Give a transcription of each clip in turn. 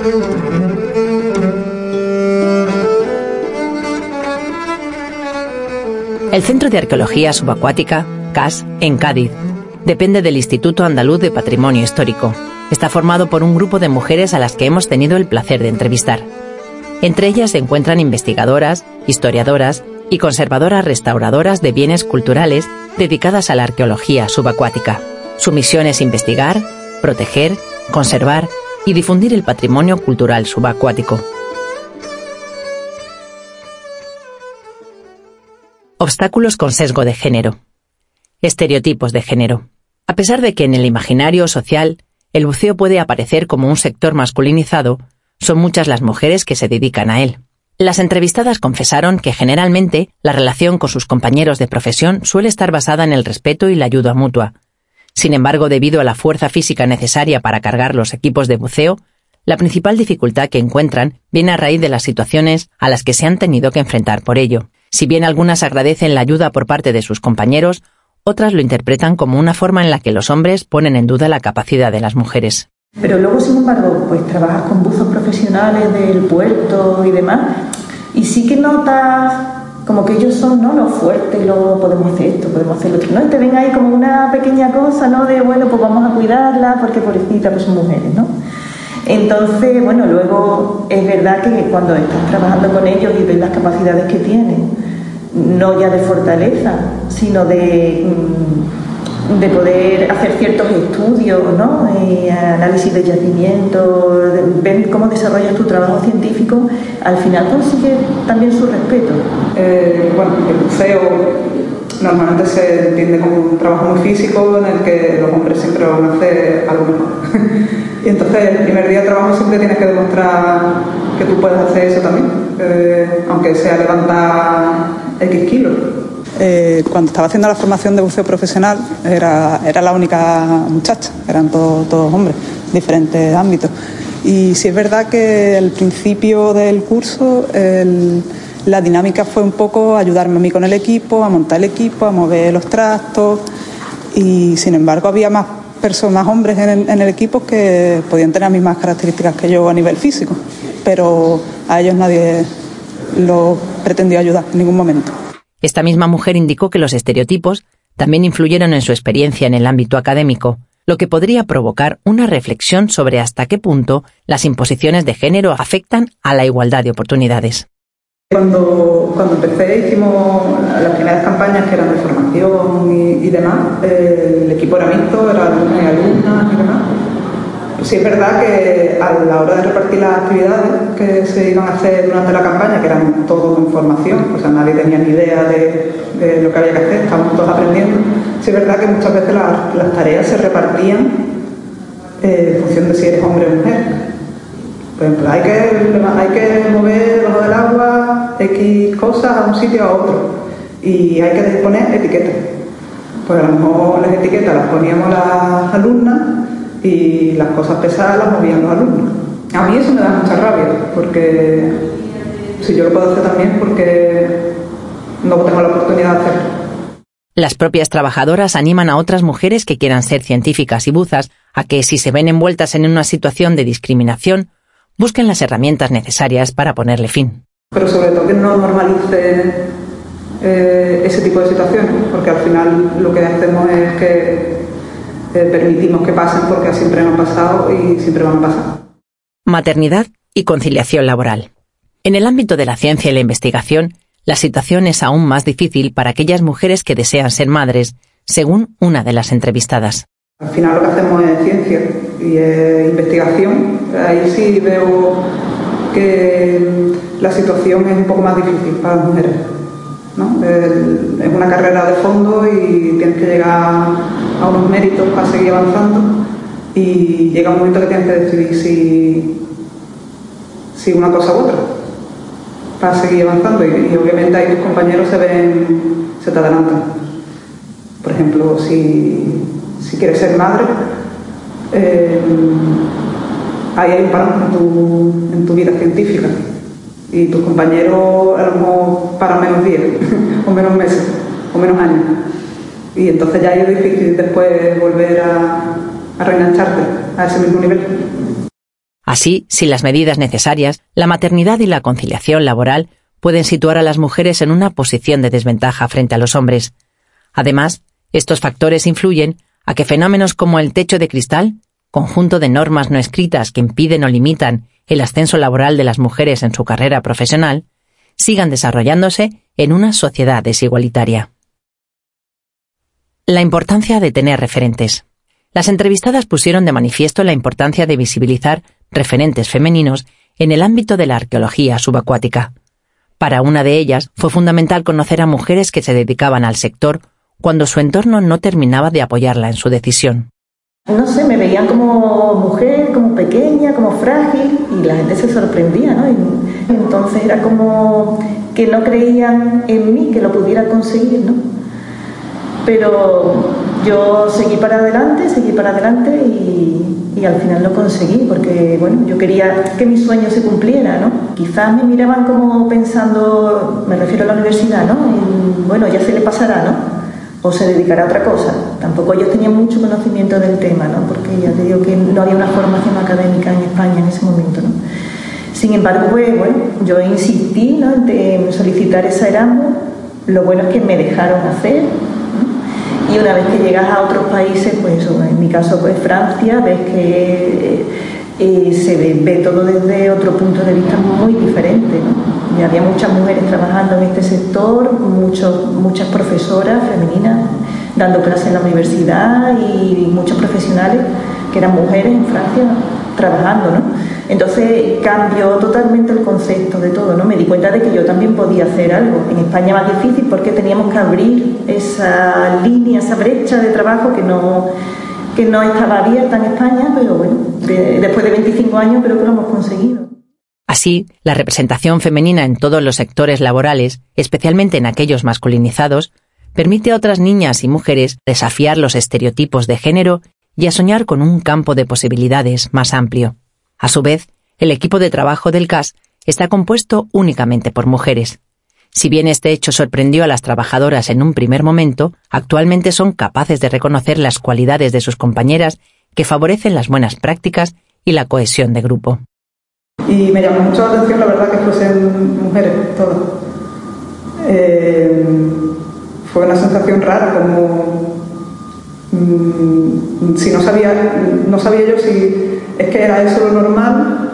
El Centro de Arqueología Subacuática, CAS, en Cádiz, depende del Instituto Andaluz de Patrimonio Histórico. Está formado por un grupo de mujeres a las que hemos tenido el placer de entrevistar. Entre ellas se encuentran investigadoras, historiadoras y conservadoras restauradoras de bienes culturales dedicadas a la arqueología subacuática. Su misión es investigar, proteger, conservar y difundir el patrimonio cultural subacuático. Obstáculos con sesgo de género. Estereotipos de género. A pesar de que en el imaginario social el buceo puede aparecer como un sector masculinizado, son muchas las mujeres que se dedican a él. Las entrevistadas confesaron que generalmente la relación con sus compañeros de profesión suele estar basada en el respeto y la ayuda mutua. Sin embargo, debido a la fuerza física necesaria para cargar los equipos de buceo, la principal dificultad que encuentran viene a raíz de las situaciones a las que se han tenido que enfrentar por ello. Si bien algunas agradecen la ayuda por parte de sus compañeros, otras lo interpretan como una forma en la que los hombres ponen en duda la capacidad de las mujeres. Pero luego, sin embargo, pues trabajas con buzos profesionales del puerto y demás, y sí que notas como que ellos son, ¿no?, los fuertes, podemos hacer esto, podemos hacer lo otro, ¿no? Y te ven ahí como una pequeña cosa, ¿no?, de bueno, pues vamos a cuidarla porque pobrecita, pues son mujeres, ¿no? Entonces, bueno, luego es verdad que cuando estás trabajando con ellos y ves las capacidades que tienen, no ya de fortaleza, sino de poder hacer ciertos estudios, ¿no? Análisis de yacimientos, ver cómo desarrollas tu trabajo científico, al final consigues también su respeto. Bueno, el buceo normalmente se entiende como un trabajo muy físico en el que los hombres siempre van a hacer algo mejor. Y entonces el primer día de trabajo siempre tienes que demostrar que tú puedes hacer eso también, aunque sea levantar X kilos. Cuando estaba haciendo la formación de buceo profesional era la única muchacha, eran todos hombres, diferentes ámbitos. Y sí es verdad que al principio del curso la dinámica fue un poco ayudarme a mí con el equipo, a montar el equipo, a mover los trastos, y sin embargo había más hombres en el equipo que podían tener las mismas características que yo a nivel físico, pero a ellos nadie los pretendió ayudar en ningún momento. Esta misma mujer indicó que los estereotipos también influyeron en su experiencia en el ámbito académico, lo que podría provocar una reflexión sobre hasta qué punto las imposiciones de género afectan a la igualdad de oportunidades. Cuando empecé hicimos las primeras campañas que eran de formación y demás. El equipo era mixto, eran alumnos y alumnas y demás. Sí es verdad que a la hora de repartir las actividades que se iban a hacer durante la campaña, que eran todos en formación, o sea, nadie tenía ni idea de lo que había que hacer, estábamos todos aprendiendo. Sí es verdad que muchas veces las tareas se repartían en función de si eres hombre o mujer. Por ejemplo, hay que mover debajo del agua X cosas a un sitio a otro y hay que poner etiquetas. Pues a lo mejor las etiquetas las poníamos las alumnas y las cosas pesadas las movían los alumnos. A mí eso me da mucha rabia, porque si yo lo puedo hacer también, porque no tengo la oportunidad de hacerlo. Las propias trabajadoras animan a otras mujeres que quieran ser científicas y buzas a que, si se ven envueltas en una situación de discriminación, busquen las herramientas necesarias para ponerle fin. Pero sobre todo que no normalice ese tipo de situaciones, porque al final lo que hacemos es que permitimos que pasen porque siempre han pasado y siempre van a pasar. Maternidad y conciliación laboral. En el ámbito de la ciencia y la investigación, la situación es aún más difícil para aquellas mujeres que desean ser madres, según una de las entrevistadas. Al final lo que hacemos es ciencia y investigación. Ahí sí veo que la situación es un poco más difícil para las mujeres, ¿no? Es una carrera de fondo y tienes que llegar a unos méritos para seguir avanzando, y llega un momento que tienes que decidir si una cosa u otra para seguir avanzando, y obviamente ahí tus compañeros se te adelantan. Por ejemplo, si quieres ser madre, ahí hay un parón en tu vida científica, y tus compañeros a lo mejor paran menos días o menos meses o menos años, y entonces ya es difícil después volver a reengancharte a ese mismo nivel. Así, sin las medidas necesarias, la maternidad y la conciliación laboral pueden situar a las mujeres en una posición de desventaja frente a los hombres. Además, estos factores influyen a que fenómenos como el techo de cristal, conjunto de normas no escritas que impiden o limitan el ascenso laboral de las mujeres en su carrera profesional, sigan desarrollándose en una sociedad desigualitaria. La importancia de tener referentes. Las entrevistadas pusieron de manifiesto la importancia de visibilizar referentes femeninos en el ámbito de la arqueología subacuática. Para una de ellas fue fundamental conocer a mujeres que se dedicaban al sector cuando su entorno no terminaba de apoyarla en su decisión. No sé, me veían como mujer, como pequeña, como frágil, y la gente se sorprendía, ¿no? Y entonces era como que no creían en mí, que lo pudiera conseguir, ¿no? Pero yo seguí para adelante y al final lo conseguí, porque bueno, yo quería que mi sueño se cumpliera, ¿no? Quizás me miraban como pensando, me refiero a la universidad, ¿no? Bueno, ya se le pasará, ¿no? O se dedicará a otra cosa. Tampoco ellos tenían mucho conocimiento del tema, ¿no? Porque ya te digo que no había una formación académica en España en ese momento, ¿no? Sin embargo, pues, bueno, yo insistí, ¿no?, en solicitar esa Erasmus. Lo bueno es que me dejaron hacer, ¿no? Y una vez que llegas a otros países, pues en mi caso, pues Francia, ves que se ve todo desde otro punto de vista muy diferente, ¿no? Y había muchas mujeres trabajando en este sector, muchas profesoras femeninas dando clases en la universidad y muchos profesionales que eran mujeres en Francia trabajando, ¿no? Entonces cambió totalmente el concepto de todo, ¿no? Me di cuenta de que yo también podía hacer algo. En España más difícil porque teníamos que abrir esa línea, esa brecha de trabajo que no estaba abierta en España, pero bueno, después de 25 años creo que lo hemos conseguido. Así, la representación femenina en todos los sectores laborales, especialmente en aquellos masculinizados, permite a otras niñas y mujeres desafiar los estereotipos de género y a soñar con un campo de posibilidades más amplio. A su vez, el equipo de trabajo del CAS está compuesto únicamente por mujeres. Si bien este hecho sorprendió a las trabajadoras en un primer momento, actualmente son capaces de reconocer las cualidades de sus compañeras que favorecen las buenas prácticas y la cohesión de grupo. Y me llamó mucho la atención, la verdad, que fuesen mujeres todas. Fue una sensación rara, como si no sabía yo si es que era eso lo normal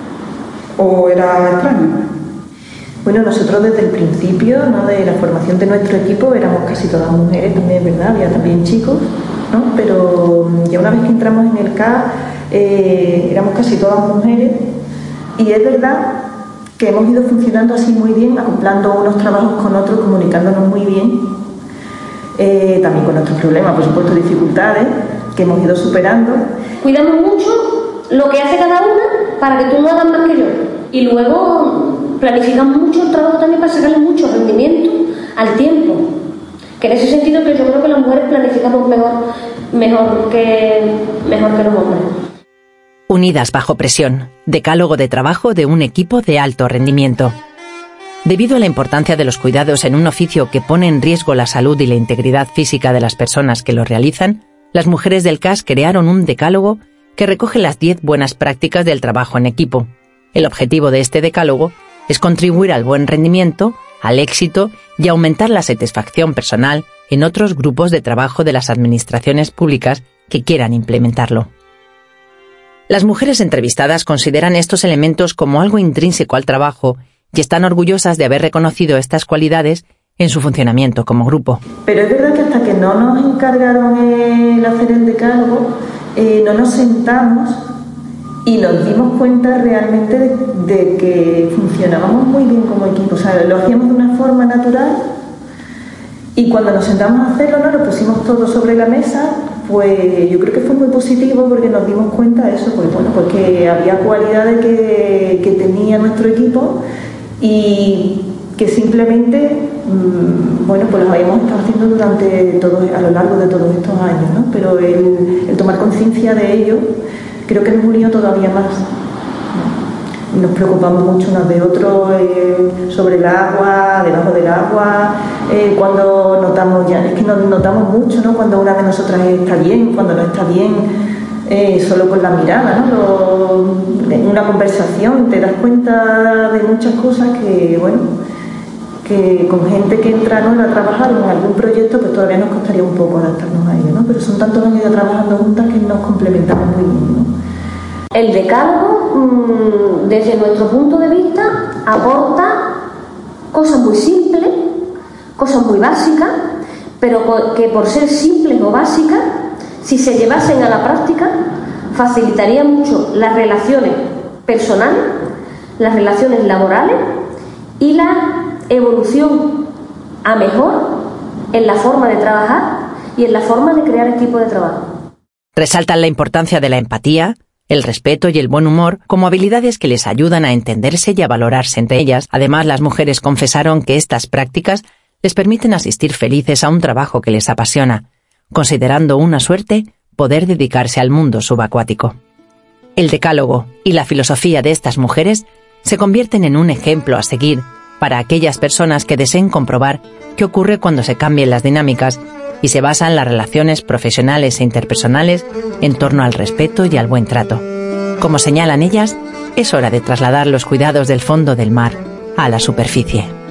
o era extraño. Bueno, nosotros desde el principio, ¿no?, de la formación de nuestro equipo éramos casi todas mujeres, también es verdad, había también chicos, ¿no? Pero ya una vez que entramos en el CAS éramos casi todas mujeres. Y es verdad que hemos ido funcionando así muy bien, acoplando unos trabajos con otros, comunicándonos muy bien, también con nuestros problemas, por supuesto, dificultades que hemos ido superando. Cuidamos mucho lo que hace cada una para que tú no hagas más que yo. Y luego planificamos mucho el trabajo también para sacarle mucho rendimiento al tiempo. Que en ese sentido que yo creo que las mujeres planificamos mejor que los hombres. Unidas bajo presión, decálogo de trabajo de un equipo de alto rendimiento. Debido a la importancia de los cuidados en un oficio que pone en riesgo la salud y la integridad física de las personas que lo realizan, las mujeres del CAS crearon un decálogo que recoge las 10 buenas prácticas del trabajo en equipo. El objetivo de este decálogo es contribuir al buen rendimiento, al éxito y aumentar la satisfacción personal en otros grupos de trabajo de las administraciones públicas que quieran implementarlo. Las mujeres entrevistadas consideran estos elementos como algo intrínseco al trabajo y están orgullosas de haber reconocido estas cualidades en su funcionamiento como grupo. Pero es verdad que hasta que no nos encargaron el hacer el decálogo, no nos sentamos y nos dimos cuenta realmente de que funcionábamos muy bien como equipo. O sea, lo hacíamos de una forma natural y cuando nos sentamos a hacerlo, ¿no?, lo pusimos todo sobre la mesa. Pues yo creo que fue muy positivo porque nos dimos cuenta de eso, pues bueno, pues que había cualidades que tenía nuestro equipo y que simplemente, bueno, pues los habíamos estado haciendo a lo largo de todos estos años, ¿no? Pero el tomar conciencia de ello creo que nos unió todavía más. Nos preocupamos mucho unos de otros sobre el agua, debajo del agua, cuando notamos es que nos notamos mucho, ¿no?, cuando una de nosotras está bien, cuando no está bien, solo con la mirada, ¿no? En una conversación te das cuenta de muchas cosas que, bueno, que con gente que entra nueva a trabajar en algún proyecto, pues todavía nos costaría un poco adaptarnos a ello, ¿no? Pero son tantos años ya trabajando juntas que nos complementamos muy bien, ¿no? El decálogo, desde nuestro punto de vista, aporta cosas muy simples, cosas muy básicas, pero que por ser simples o básicas, si se llevasen a la práctica, facilitaría mucho las relaciones personales, las relaciones laborales y la evolución a mejor en la forma de trabajar y en la forma de crear equipo de trabajo. Resaltan la importancia de la empatía, el respeto y el buen humor como habilidades que les ayudan a entenderse y a valorarse entre ellas. Además, las mujeres confesaron que estas prácticas les permiten asistir felices a un trabajo que les apasiona, considerando una suerte poder dedicarse al mundo subacuático. El decálogo y la filosofía de estas mujeres se convierten en un ejemplo a seguir para aquellas personas que deseen comprobar qué ocurre cuando se cambien las dinámicas y se basan las relaciones profesionales e interpersonales en torno al respeto y al buen trato. Como señalan ellas, es hora de trasladar los cuidados del fondo del mar a la superficie.